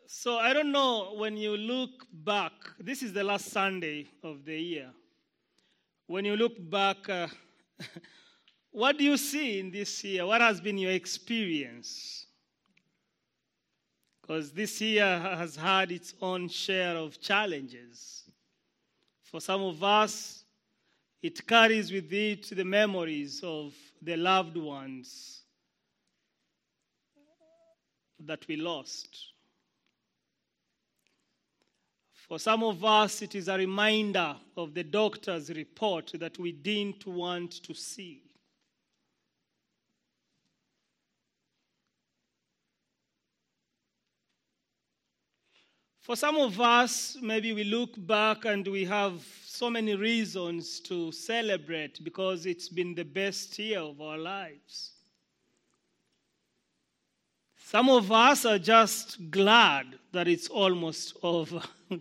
So I don't know, when you look back, this is the last Sunday of the year. When you look back, what do you see in this year? What has been your experience? Because this year has had its own share of challenges. For some of us, it carries with it the memories of the loved ones that we lost. For some of us, it is a reminder of the doctor's report that we didn't want to see. For some of us, maybe we look back and we have so many reasons to celebrate because it's been the best year of our lives. Some of us are just glad that it's almost over.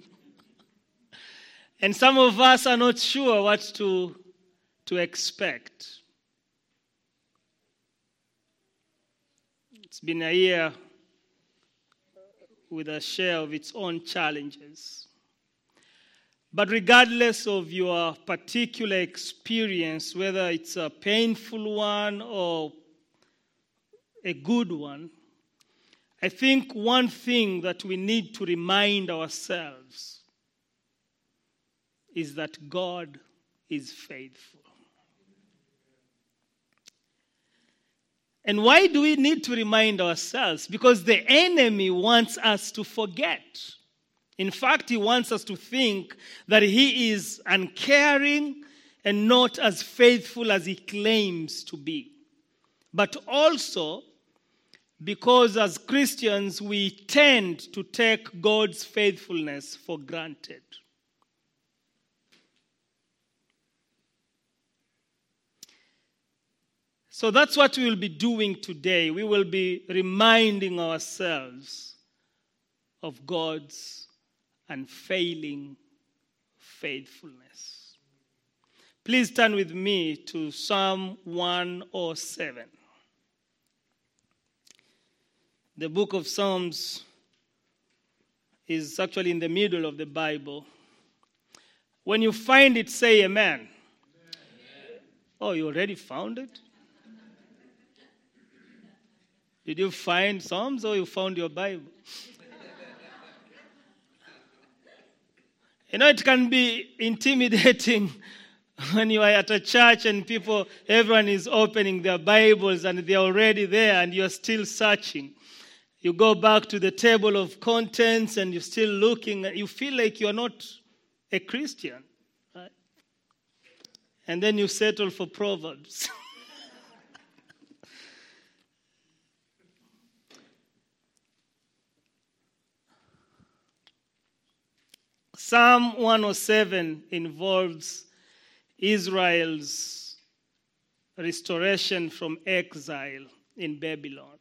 And some of us are not sure what to expect. It's been a year with a share of its own challenges. But regardless of your particular experience, whether it's a painful one or a good one, I think one thing that we need to remind ourselves is that God is faithful. And why do we need to remind ourselves? Because the enemy wants us to forget. In fact, he wants us to think that he is uncaring and not as faithful as he claims to be. But also, because as Christians, we tend to take God's faithfulness for granted. So that's what we will be doing today. We will be reminding ourselves of God's unfailing faithfulness. Please turn with me to Psalm 107. The book of Psalms is actually in the middle of the Bible. When you find it, say amen. Amen. Oh, you already found it? Did you find Psalms or you found your Bible? You know, it can be intimidating when you are at a church and everyone is opening their Bibles and they're already there and you're still searching. You go back to the table of contents and you're still looking. You feel like you're not a Christian, right? And then you settle for Proverbs. Psalm 107 involves Israel's restoration from exile in Babylon.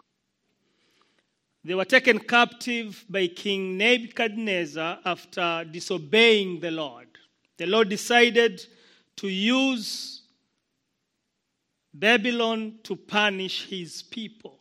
They were taken captive by King Nebuchadnezzar after disobeying the Lord. The Lord decided to use Babylon to punish his people.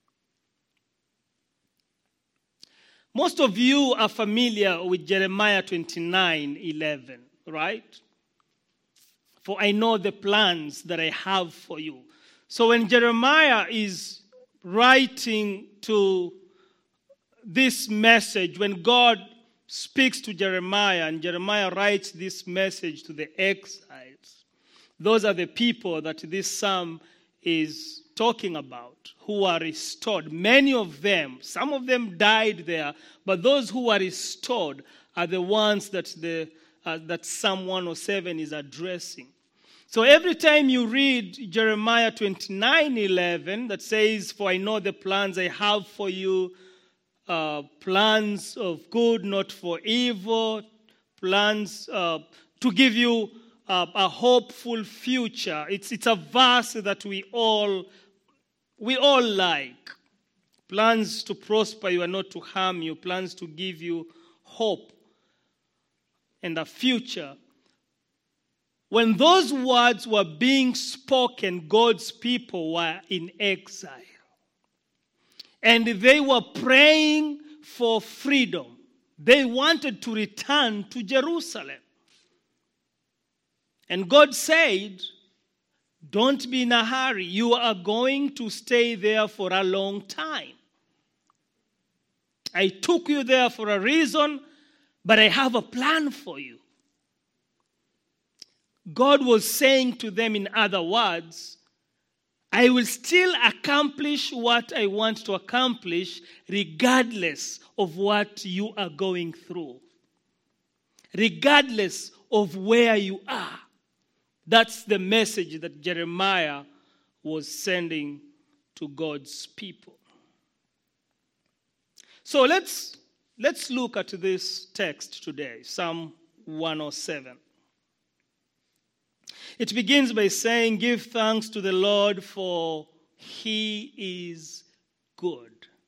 Most of you are familiar with Jeremiah 29:11, right? For I know the plans that I have for you. So when Jeremiah is writing to this message, when God speaks to Jeremiah and Jeremiah writes this message to the exiles, those are the people that this psalm is talking about, who are restored. Many of them, some of them died there, but those who are restored are the ones that that Psalm 107 is addressing. So every time you read Jeremiah 29:11, that says, "For I know the plans I have for you, plans of good, not for evil, plans to give you a hopeful future." It's a verse that we all like. Plans to prosper you and not to harm you. Plans to give you hope and a future. When those words were being spoken, God's people were in exile. And they were praying for freedom. They wanted to return to Jerusalem. And God said, don't be in a hurry. You are going to stay there for a long time. I took you there for a reason, but I have a plan for you. God was saying to them, in other words, I will still accomplish what I want to accomplish regardless of what you are going through. Regardless of where you are. That's the message that Jeremiah was sending to God's people. So let's look at this text today, Psalm 107. It begins by saying, give thanks to the Lord, for he is good.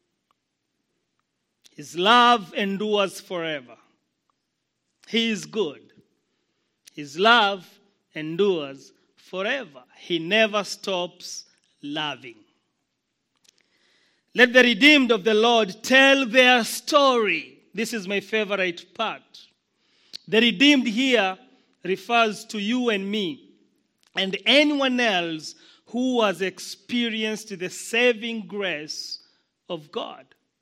His love endures forever. He is good. His love endures forever. He never stops loving. Let the redeemed of the Lord tell their story. This is my favorite part. The redeemed here refers to you and me and anyone else who has experienced the saving grace of God.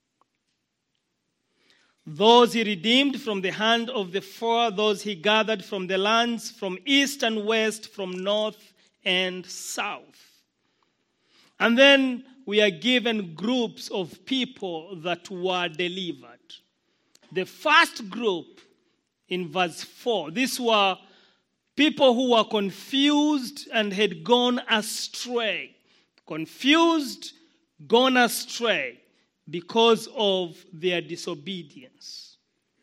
Those he redeemed from the hand of the foe, those he gathered from the lands, from east and west, from north and south. And then we are given groups of people that were delivered. The first group in verse 4, these were people who were confused and had gone astray. Confused, gone astray because of their disobedience.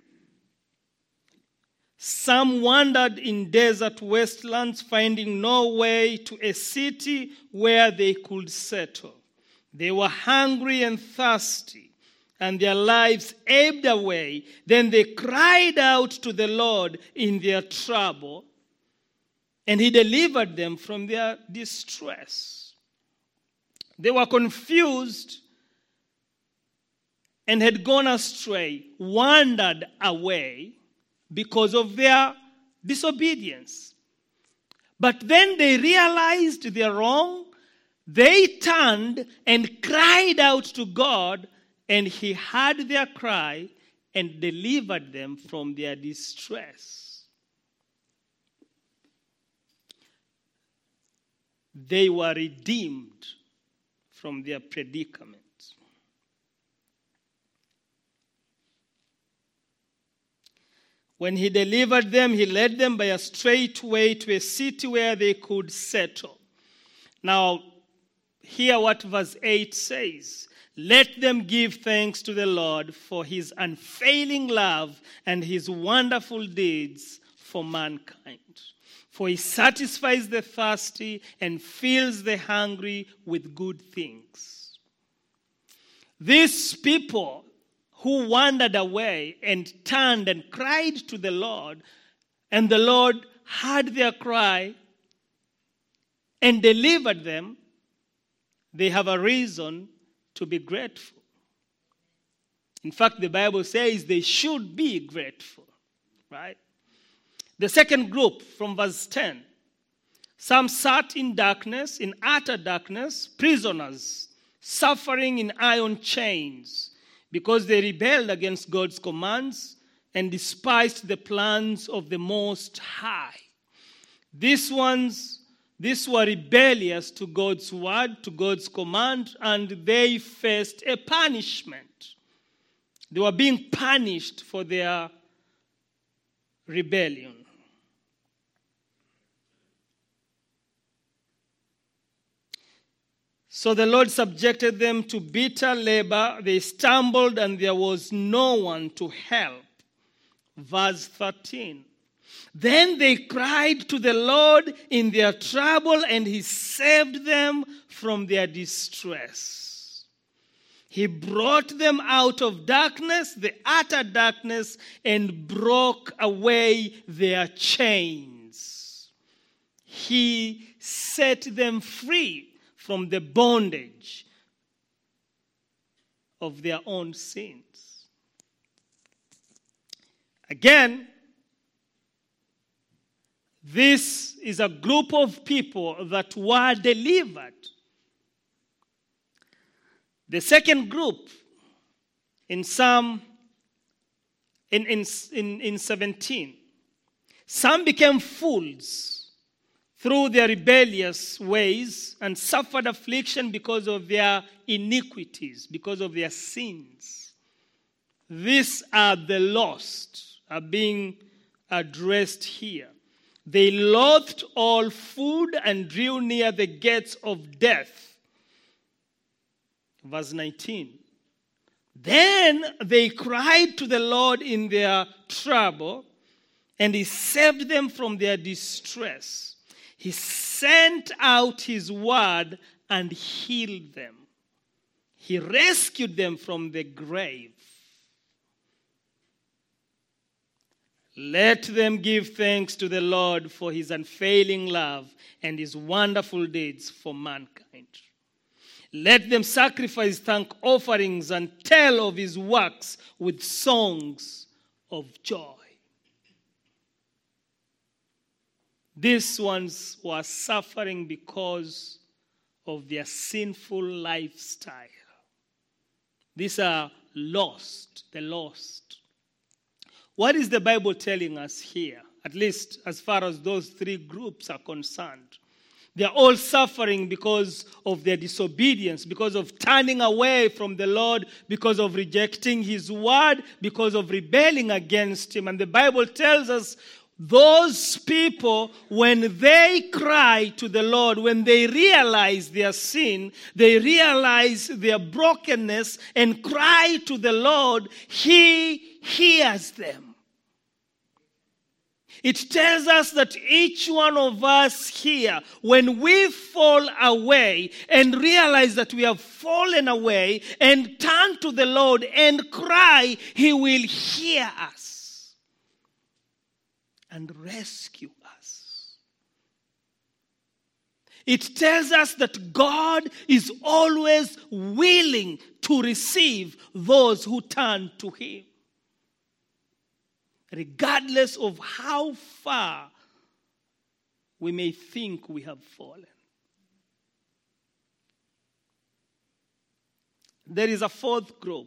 Some wandered in desert wastelands, finding no way to a city where they could settle. They were hungry and thirsty, and their lives ebbed away. Then they cried out to the Lord in their trouble, and he delivered them from their distress. They were confused and had gone astray, wandered away because of their disobedience. But then they realized they're wrong. They turned and cried out to God, and he heard their cry and delivered them from their distress. They were redeemed from their predicament. When he delivered them, he led them by a straight way to a city where they could settle. Now, hear what verse 8 says. Let them give thanks to the Lord for his unfailing love and his wonderful deeds for mankind. For he satisfies the thirsty and fills the hungry with good things. These people who wandered away and turned and cried to the Lord, and the Lord heard their cry and delivered them, they have a reason to be grateful. In fact, the Bible says they should be grateful, right? The second group from verse 10. Some sat in darkness, in utter darkness, prisoners, suffering in iron chains, because they rebelled against God's commands and despised the plans of the Most High. These were rebellious to God's word, to God's command, and they faced a punishment. They were being punished for their rebellion. So the Lord subjected them to bitter labor. They stumbled and there was no one to help. Verse 13. Then they cried to the Lord in their trouble, and he saved them from their distress. He brought them out of darkness, the utter darkness, and broke away their chains. He set them free from the bondage of their own sins. Again, this is a group of people that were delivered. The second group in Psalm in 17, some became fools through their rebellious ways and suffered affliction because of their iniquities, because of their sins. These are the lost, are being addressed here. They loathed all food and drew near the gates of death. Verse 19. Then they cried to the Lord in their trouble, and he saved them from their distress. He sent out his word and healed them. He rescued them from the grave. Let them give thanks to the Lord for his unfailing love and his wonderful deeds for mankind. Let them sacrifice thank offerings and tell of his works with songs of joy. These ones were suffering because of their sinful lifestyle. These are lost, the lost. What is the Bible telling us here, at least as far as those three groups are concerned? They are all suffering because of their disobedience, because of turning away from the Lord, because of rejecting his word, because of rebelling against him. And the Bible tells us those people, when they cry to the Lord, when they realize their sin, they realize their brokenness and cry to the Lord, he hears them. It tells us that each one of us here, when we fall away and realize that we have fallen away and turn to the Lord and cry, he will hear us and rescue us. It tells us that God is always willing to receive those who turn to him, regardless of how far we may think we have fallen. There is a fourth group.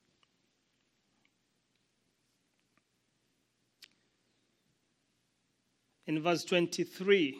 In verse 23,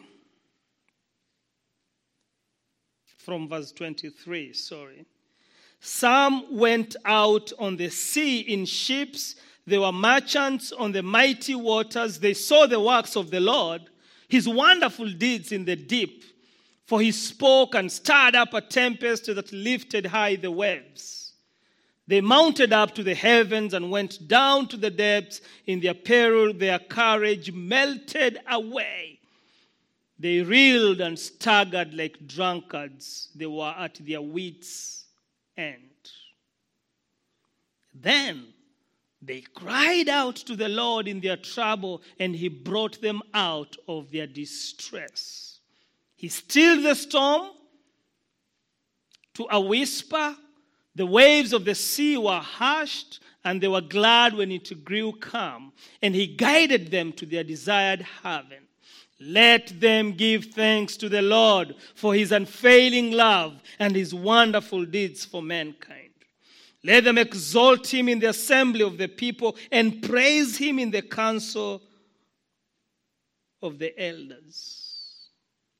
from verse 23, some went out on the sea in ships. They were merchants on the mighty waters. They saw the works of the Lord, his wonderful deeds in the deep. For he spoke and stirred up a tempest that lifted high the waves. They mounted up to the heavens and went down to the depths. In their peril, their courage melted away. They reeled and staggered like drunkards. They were at their wits' end. Then they cried out to the Lord in their trouble, and he brought them out of their distress. He stilled the storm to a whisper. The waves of the sea were hushed, and they were glad when it grew calm, and he guided them to their desired haven. Let them give thanks to the Lord for his unfailing love and his wonderful deeds for mankind. Let them exalt him in the assembly of the people and praise him in the council of the elders.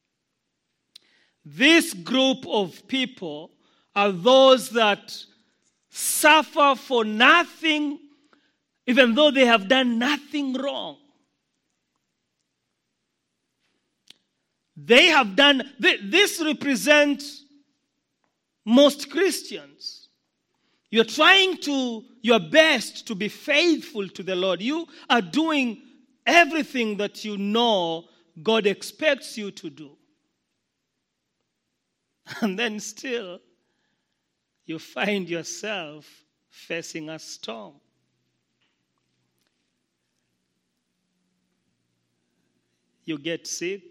This group of people are those that suffer for nothing, even though they have done nothing wrong. They have done, this represents most Christians. You're trying your best to be faithful to the Lord. You are doing everything that you know God expects you to do. And then still, you find yourself facing a storm. You get sick.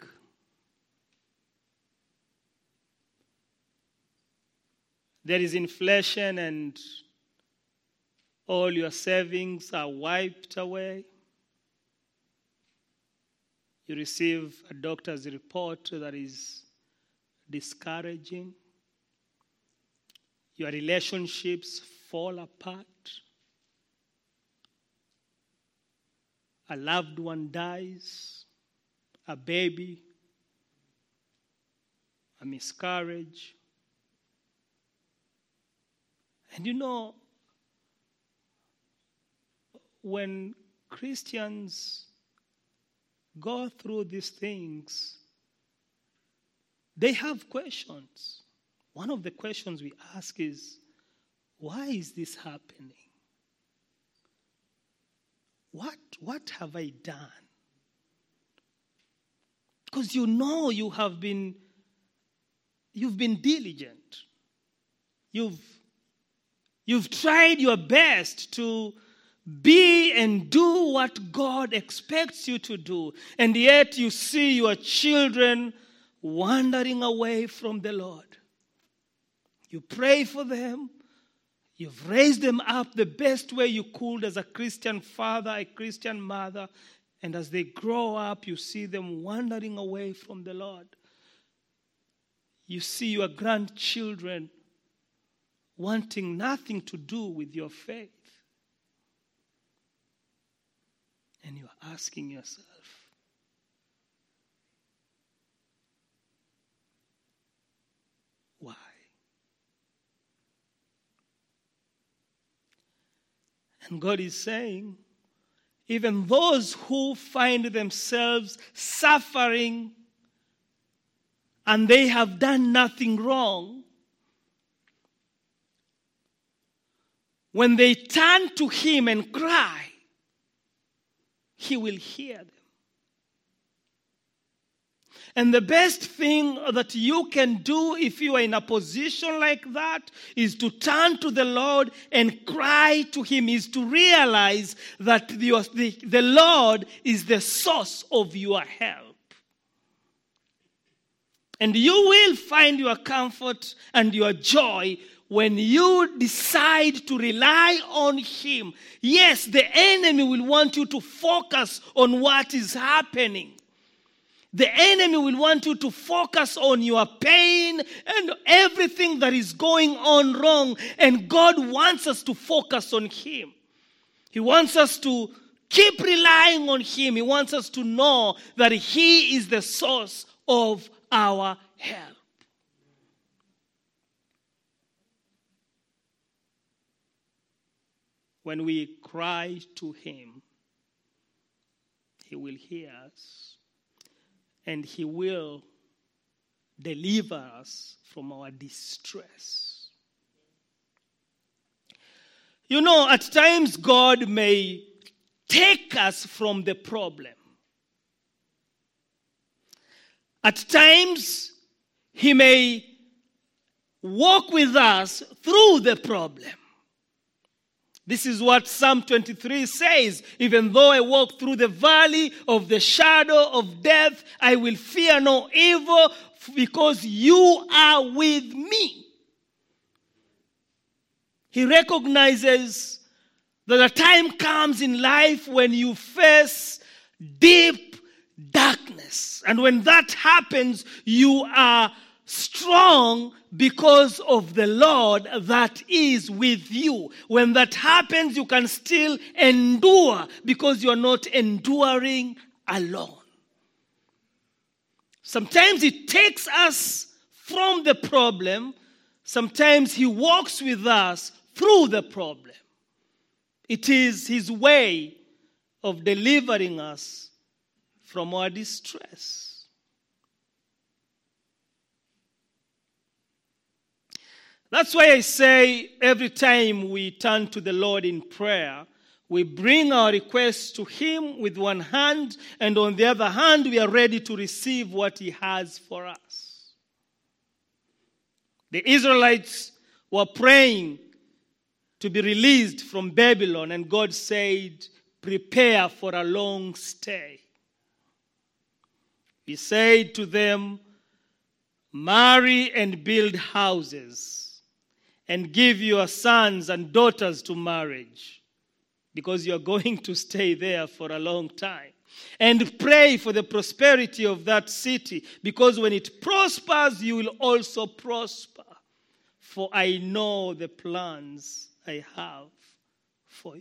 There is inflation and all your savings are wiped away. You receive a doctor's report that is discouraging. Your relationships fall apart. A loved one dies. A baby. A miscarriage. And you know, when Christians go through these things, they have questions. One of the questions we ask is, why is this happening? What have I done? Because you know you've been diligent. You've tried your best to be and do what God expects you to do. And yet you see your children wandering away from the Lord. You pray for them. You've raised them up the best way you could as a Christian father, a Christian mother. And as they grow up, you see them wandering away from the Lord. You see your grandchildren wanting nothing to do with your faith. And you're asking yourself, why? And God is saying, even those who find themselves suffering and they have done nothing wrong, when they turn to Him and cry, He will hear them. And the best thing that you can do if you are in a position like that is to turn to the Lord and cry to Him, is to realize that the Lord is the source of your help. And you will find your comfort and your joy when you decide to rely on Him. Yes, the enemy will want you to focus on what is happening. The enemy will want you to focus on your pain and everything that is going on wrong. And God wants us to focus on Him. He wants us to keep relying on Him. He wants us to know that He is the source of our help. When we cry to Him, He will hear us. And He will deliver us from our distress. You know, at times God may take us from the problem. At times He may walk with us through the problem. This is what Psalm 23 says. Even though I walk through the valley of the shadow of death, I will fear no evil because you are with me. He recognizes that a time comes in life when you face deep darkness. And when that happens, you are strong because of the Lord that is with you. When that happens, you can still endure because you are not enduring alone. Sometimes He takes us from the problem. Sometimes He walks with us through the problem. It is His way of delivering us from our distress. That's why I say every time we turn to the Lord in prayer, we bring our requests to Him with one hand, and on the other hand, we are ready to receive what He has for us. The Israelites were praying to be released from Babylon, and God said, prepare for a long stay. He said to them, marry and build houses, and give your sons and daughters to marriage. because you are going to stay there for a long time. And pray for the prosperity of that city, because when it prospers, you will also prosper. For I know the plans I have for you.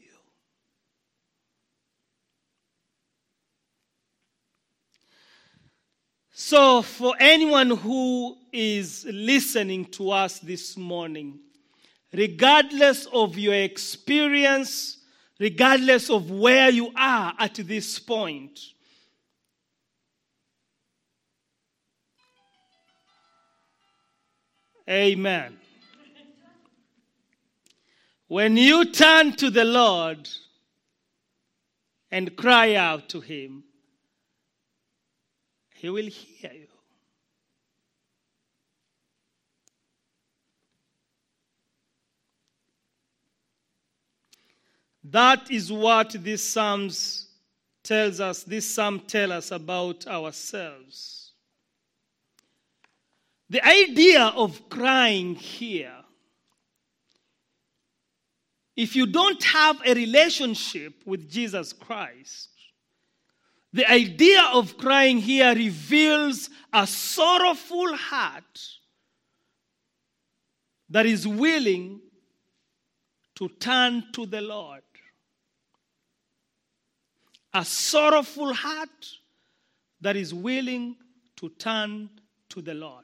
So, for anyone who is listening to us this morning, regardless of your experience, regardless of where you are at this point, amen. When you turn to the Lord and cry out to Him, He will hear you. That is what this psalm tells us about ourselves. The idea of crying here, if you don't have a relationship with Jesus Christ, the idea of crying here reveals a sorrowful heart that is willing to turn to the Lord. A sorrowful heart that is willing to turn to the Lord.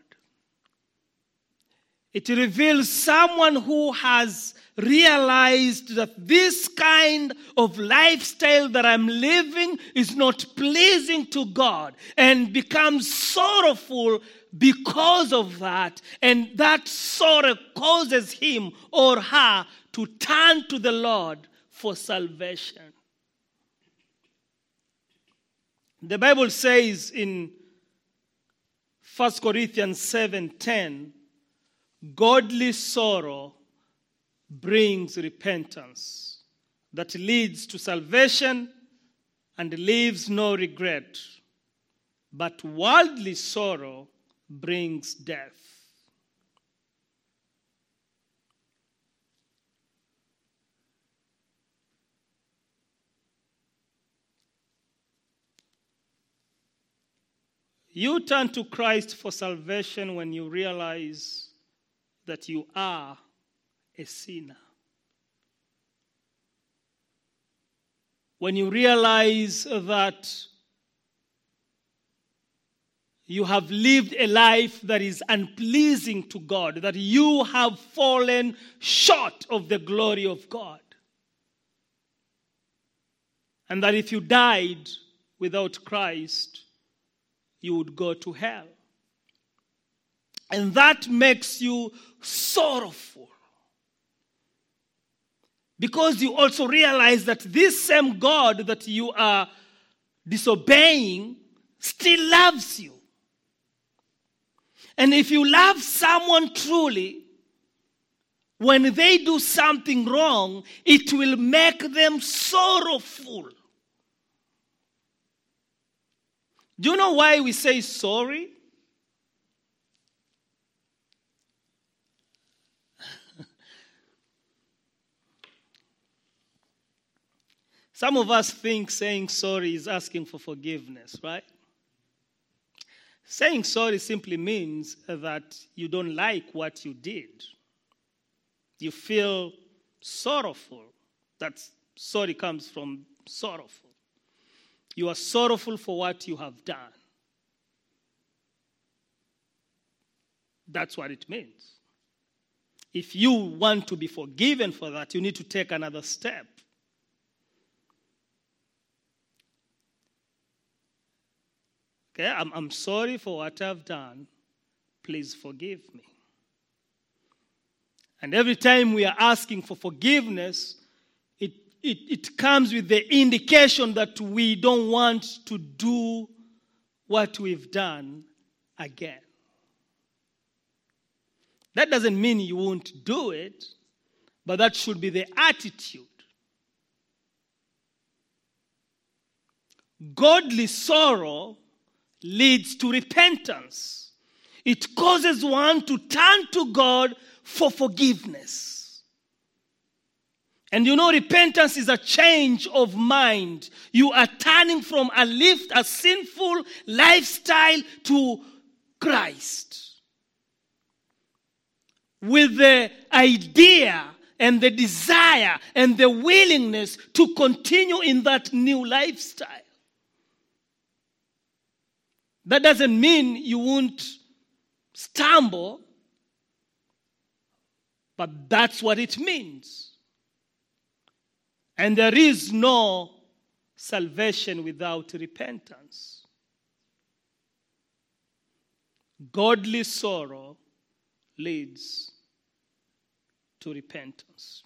It reveals someone who has realized that this kind of lifestyle that I'm living is not pleasing to God, and becomes sorrowful because of that. And that sorrow causes him or her to turn to the Lord for salvation. The Bible says in 1 Corinthians 7:10, godly sorrow brings repentance that leads to salvation and leaves no regret. But worldly sorrow brings death. You turn to Christ for salvation when you realize that you are a sinner. When you realize that you have lived a life that is unpleasing to God, that you have fallen short of the glory of God, and that if you died without Christ, you would go to hell. And that makes you sorrowful, because you also realize that this same God that you are disobeying still loves you. And if you love someone truly, when they do something wrong, it will make them sorrowful. Do you know why we say sorry? Some of us think saying sorry is asking for forgiveness, right? Saying sorry simply means that you don't like what you did. You feel sorrowful. That sorry comes from sorrowful. You are sorrowful for what you have done. That's what it means. If you want to be forgiven for that, you need to take another step. Okay, I'm sorry for what I've done. Please forgive me. And every time we are asking for forgiveness, it comes with the indication that we don't want to do what we've done again. That doesn't mean you won't do it, but that should be the attitude. Godly sorrow leads to repentance. It causes one to turn to God for forgiveness. And you know, repentance is a change of mind. You are turning from a sinful lifestyle to Christ, with the idea and the desire and the willingness to continue in that new lifestyle. That doesn't mean you won't stumble, but that's what it means. And there is no salvation without repentance. Godly sorrow leads to repentance.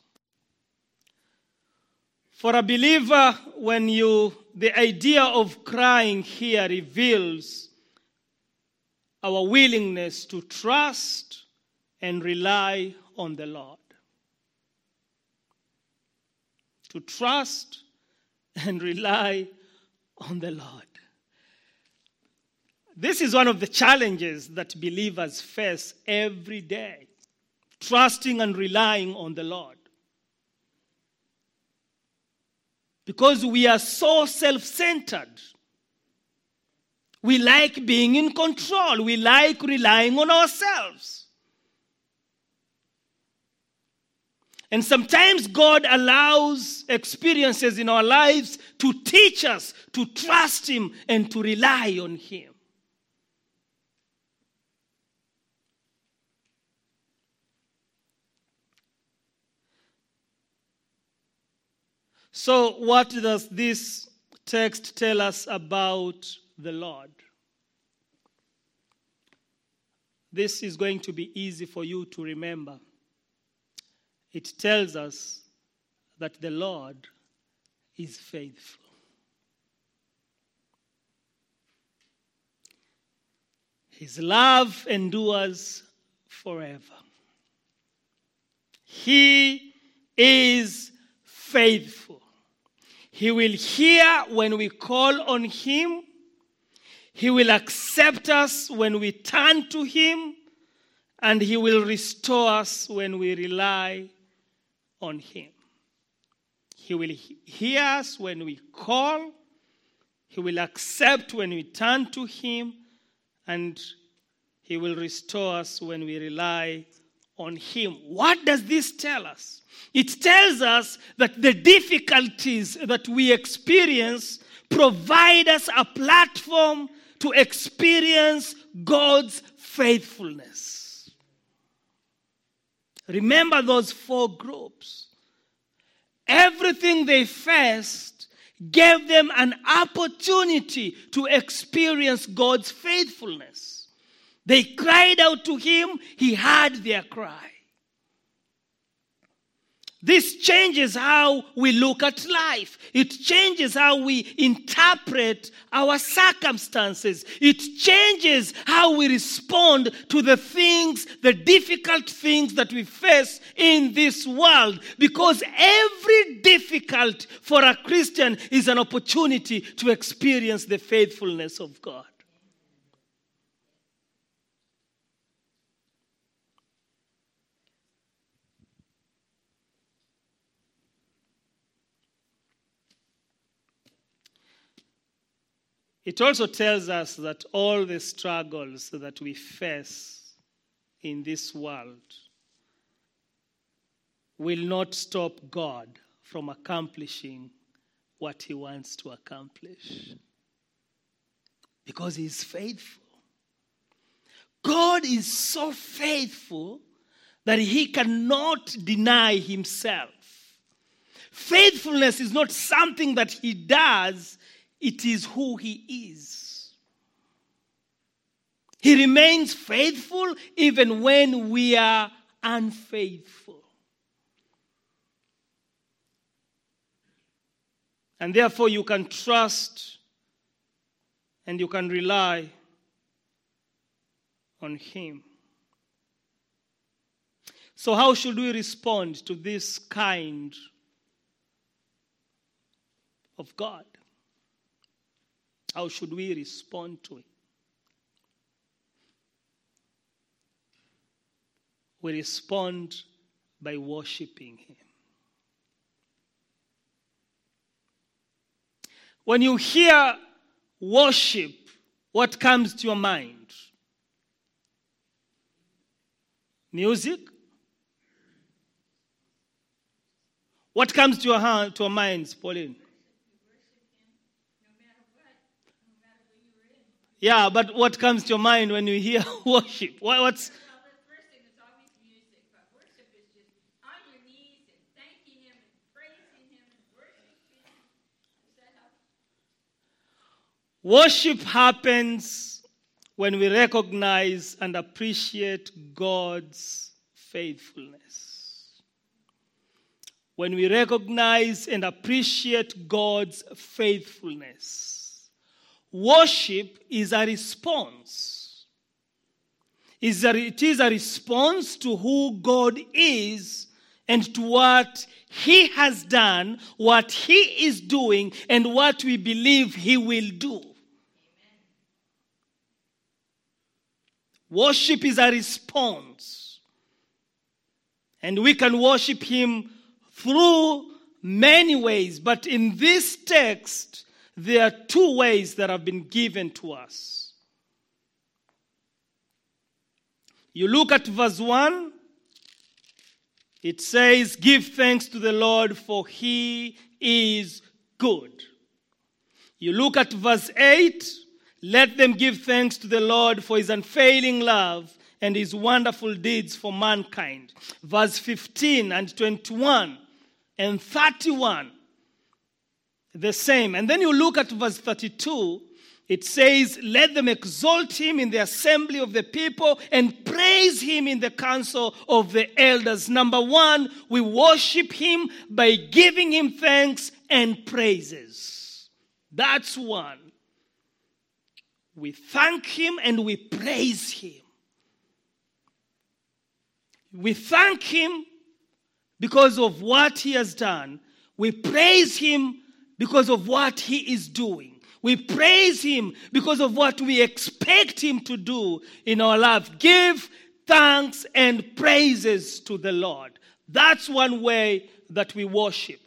For a believer, the idea of crying here reveals our willingness to trust and rely on the Lord. To trust and rely on the Lord. This is one of the challenges that believers face every day. Trusting and relying on the Lord. Because we are so self-centered. We like being in control. We like relying on ourselves. And sometimes God allows experiences in our lives to teach us to trust Him and to rely on Him. So, what does this text tell us about the Lord? This is going to be easy for you to remember. It tells us that the Lord is faithful. His love endures forever. He is faithful. He will hear when we call on Him. He will accept us when we turn to Him. And He will restore us when we rely on Him. He will hear us when we call. He will accept when we turn to Him. And He will restore us when we rely on Him. What does this tell us? It tells us that the difficulties that we experience provide us a platform to experience God's faithfulness. Remember those 4 groups. Everything they faced gave them an opportunity to experience God's faithfulness. They cried out to Him. He heard their cry. This changes how we look at life. It changes how we interpret our circumstances. It changes how we respond to the difficult things that we face in this world. Because every difficult for a Christian is an opportunity to experience the faithfulness of God. It also tells us that all the struggles that we face in this world will not stop God from accomplishing what He wants to accomplish. Because He is faithful. God is so faithful that He cannot deny Himself. Faithfulness is not something that He does. It is who He is. He remains faithful even when we are unfaithful. And therefore you can trust and you can rely on Him. So how should we respond to this kind of God? How should we respond to it? We respond by worshiping Him. When you hear worship, what comes to your mind? Music? What comes to your minds, Pauline? Yeah, but what comes to your mind when you hear worship? What's Well, the first thing is always music, but worship is just on your knees and thanking Him and praising Him and worshiping Him. Does that help? Worship happens when we recognize and appreciate God's faithfulness. When we recognize and appreciate God's faithfulness. Worship is a response. It is a response to who God is and to what He has done, what He is doing, and what we believe He will do. Amen. Worship is a response. And we can worship Him through many ways, but in this text, there are two ways that have been given to us. You look at verse 1, it says, "Give thanks to the Lord, for He is good." You look at verse 8, "Let them give thanks to the Lord for His unfailing love and His wonderful deeds for mankind." Verse 15 and 21 and 31, the same. And then you look at verse 32, it says, "Let them exalt Him in the assembly of the people and praise Him in the council of the elders." Number one, we worship Him by giving Him thanks and praises. That's one. We thank Him and we praise Him. We thank Him because of what He has done. We praise Him because of what He is doing. We praise Him because of what we expect Him to do in our life. Give thanks and praises to the Lord. That's one way that we worship.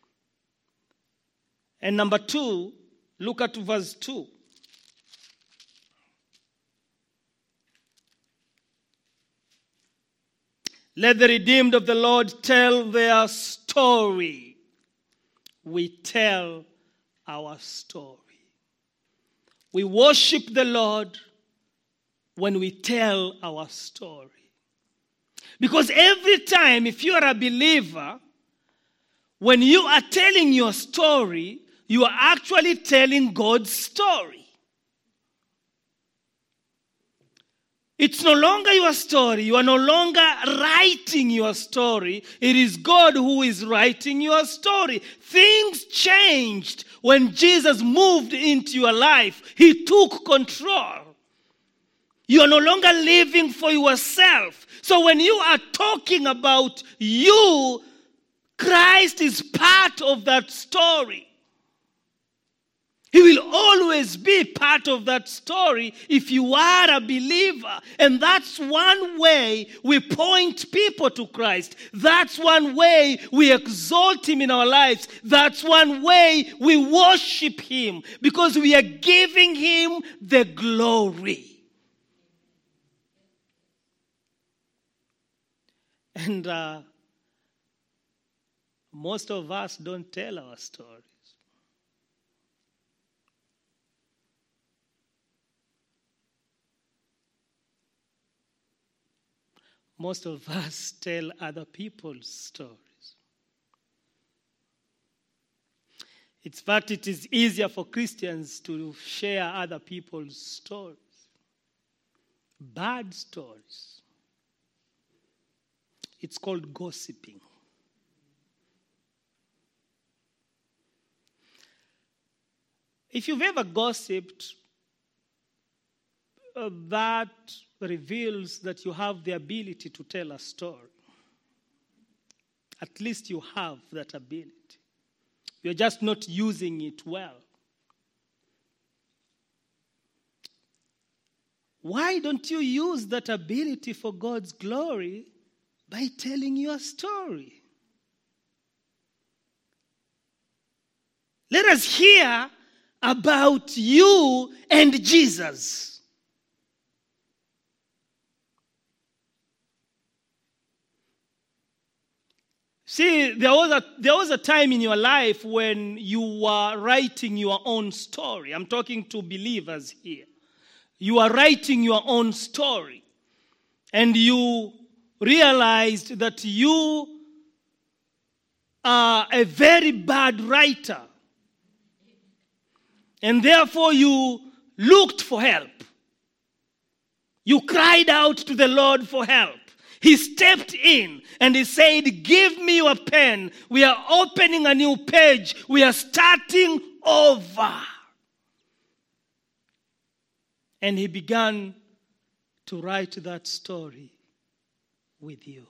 And number two, look at verse 2. "Let the redeemed of the Lord tell their story." We tell our story. We worship the Lord when we tell our story. Because every time, if you are a believer, when you are telling your story, you are actually telling God's story. It's no longer your story. You are no longer writing your story. It is God who is writing your story. Things changed when Jesus moved into your life. He took control. You are no longer living for yourself. So when you are talking about you, Christ is part of that story. He will always be part of that story if you are a believer. And that's one way we point people to Christ. That's one way we exalt Him in our lives. That's one way we worship Him, because we are giving Him the glory. And most of us don't tell our stories. Most of us tell other people's stories. In fact, it is easier for Christians to share other people's stories. Bad stories. It's called gossiping. If you've ever gossiped, that reveals that you have the ability to tell a story. At least you have that ability. You're just not using it well. Why don't you use that ability for God's glory by telling your story? Let us hear about you and Jesus. See, there was a time in your life when you were writing your own story. I'm talking to believers here. You are writing your own story. And you realized that you are a very bad writer. And therefore you looked for help. You cried out to the Lord for help. He stepped in and he said, give me your pen. We are opening a new page. We are starting over. And he began to write that story with you.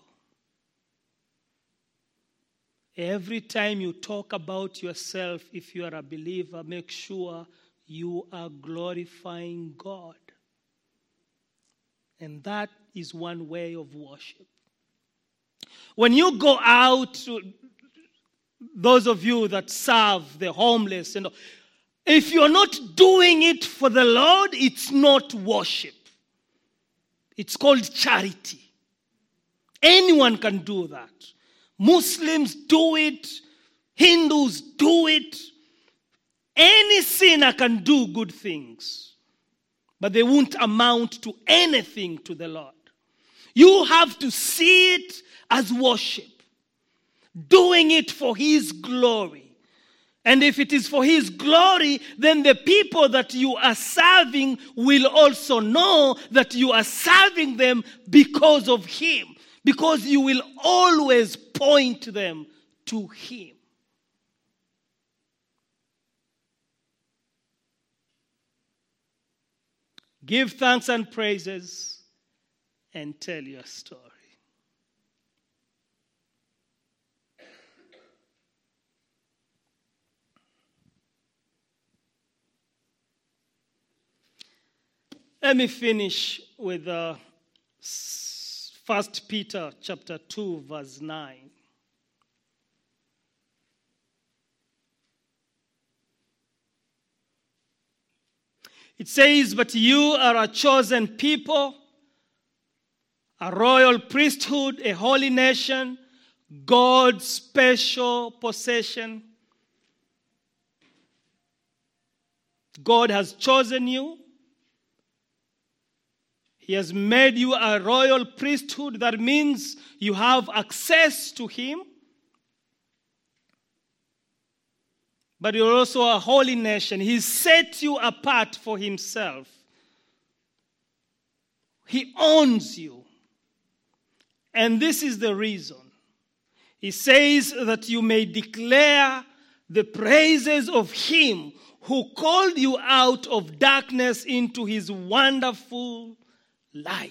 Every time you talk about yourself, if you are a believer, make sure you are glorifying God. And that is one way of worship. When you go out, those of you that serve the homeless, if you're not doing it for the Lord, it's not worship. It's called charity. Anyone can do that. Muslims do it. Hindus do it. Any sinner can do good things, but they won't amount to anything to the Lord. You have to see it as worship, doing it for His glory. And if it is for His glory, then the people that you are serving will also know that you are serving them because of Him. Because you will always point them to Him. Give thanks and praises and tell your story. Let me finish with 1 Peter chapter 2, verse 9. It says, but you are a chosen people, a royal priesthood, a holy nation, God's special possession. God has chosen you. He has made you a royal priesthood. That means you have access to Him. But you're also a holy nation. He set you apart for Himself. He owns you. And this is the reason. He says that you may declare the praises of Him who called you out of darkness into His wonderful light.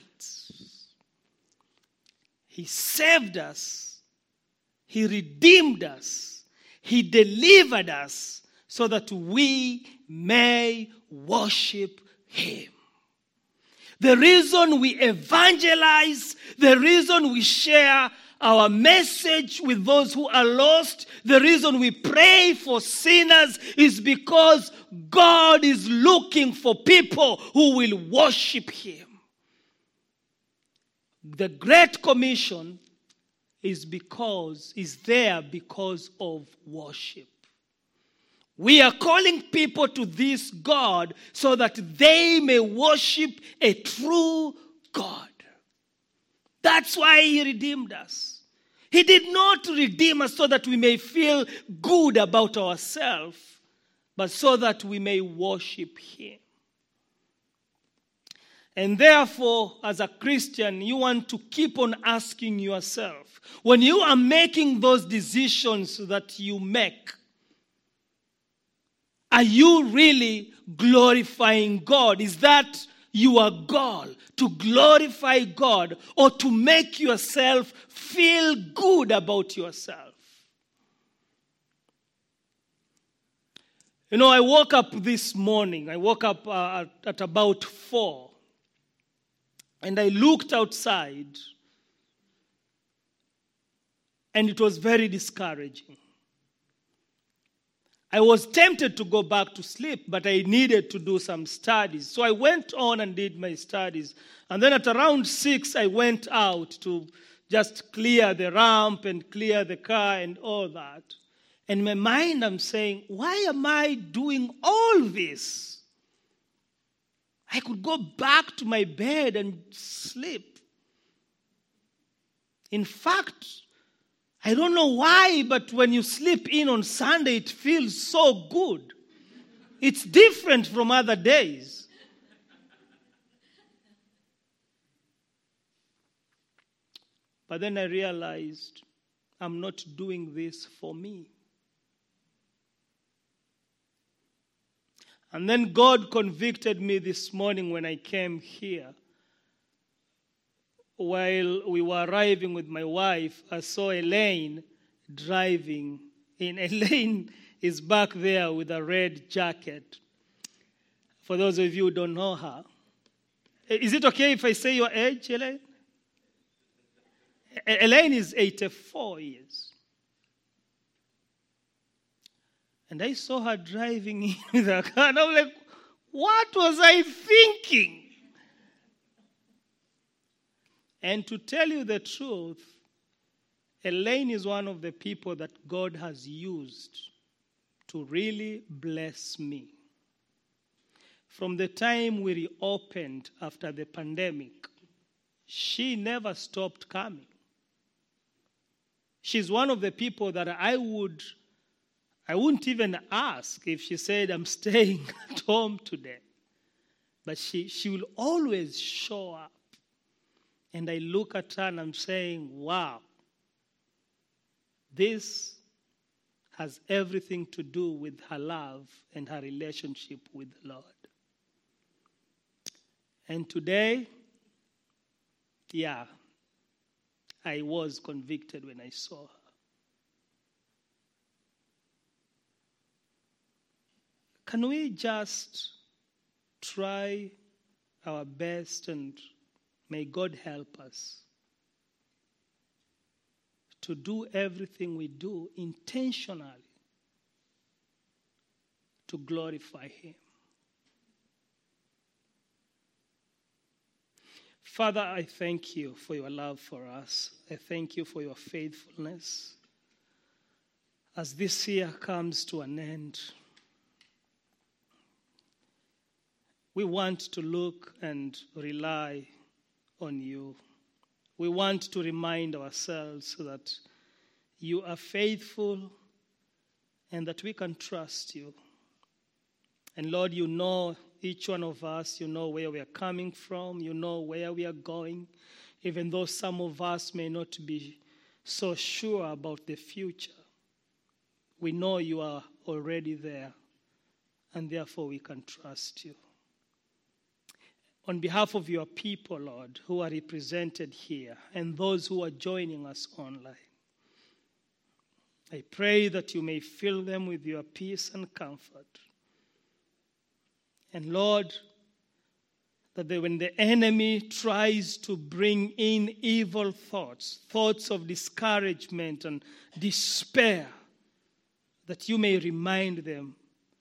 He saved us. He redeemed us. He delivered us so that we may worship Him. The reason we evangelize, the reason we share our message with those who are lost, the reason we pray for sinners is because God is looking for people who will worship Him. The Great Commission is there because of worship. We are calling people to this God so that they may worship a true God. That's why He redeemed us. He did not redeem us so that we may feel good about ourselves, but so that we may worship Him. And therefore, as a Christian, you want to keep on asking yourself, when you are making those decisions that you make, are you really glorifying God? Is that your goal, to glorify God or to make yourself feel good about yourself? You know, I woke up this morning. I woke up at about 4. And I looked outside, and it was very discouraging. I was tempted to go back to sleep, but I needed to do some studies. So I went on and did my studies. And then at around 6, I went out to just clear the ramp and clear the car and all that. And in my mind, I'm saying, why am I doing all this? I could go back to my bed and sleep. In fact, I don't know why, but when you sleep in on Sunday, it feels so good. It's different from other days. But then I realized I'm not doing this for me. And then God convicted me this morning when I came here. While we were arriving with my wife, I saw Elaine driving in. Elaine is back there with a red jacket. For those of you who don't know her. Is it okay if I say your age, Elaine? Elaine is 84 years. And I saw her driving in with her car, and I was like, what was I thinking? And to tell you the truth, Elaine is one of the people that God has used to really bless me. From the time we reopened after the pandemic, she never stopped coming. She's one of the people that I wouldn't even ask if she said, I'm staying at home today. But she will always show up. And I look at her and I'm saying, wow, this has everything to do with her love and her relationship with the Lord. And today, I was convicted when I saw her. Can we just try our best, and may God help us to do everything we do intentionally to glorify Him? Father, I thank you for your love for us. I thank you for your faithfulness. As this year comes to an end, we want to look and rely on you. We want to remind ourselves that you are faithful and that we can trust you. And Lord, you know each one of us. You know where we are coming from. You know where we are going. Even though some of us may not be so sure about the future, we know you are already there, and therefore we can trust you. On behalf of your people, Lord, who are represented here, and those who are joining us online, I pray that you may fill them with your peace and comfort. And Lord, that when the enemy tries to bring in evil thoughts, thoughts of discouragement and despair, that you may remind them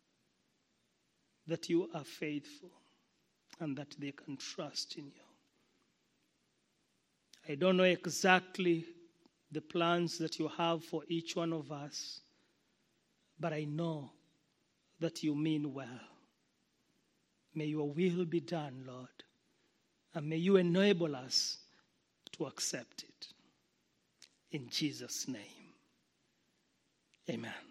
that you are faithful and that they can trust in you. I don't know exactly the plans that you have for each one of us, but I know that you mean well. May your will be done, Lord, and may you enable us to accept it. In Jesus' name, amen.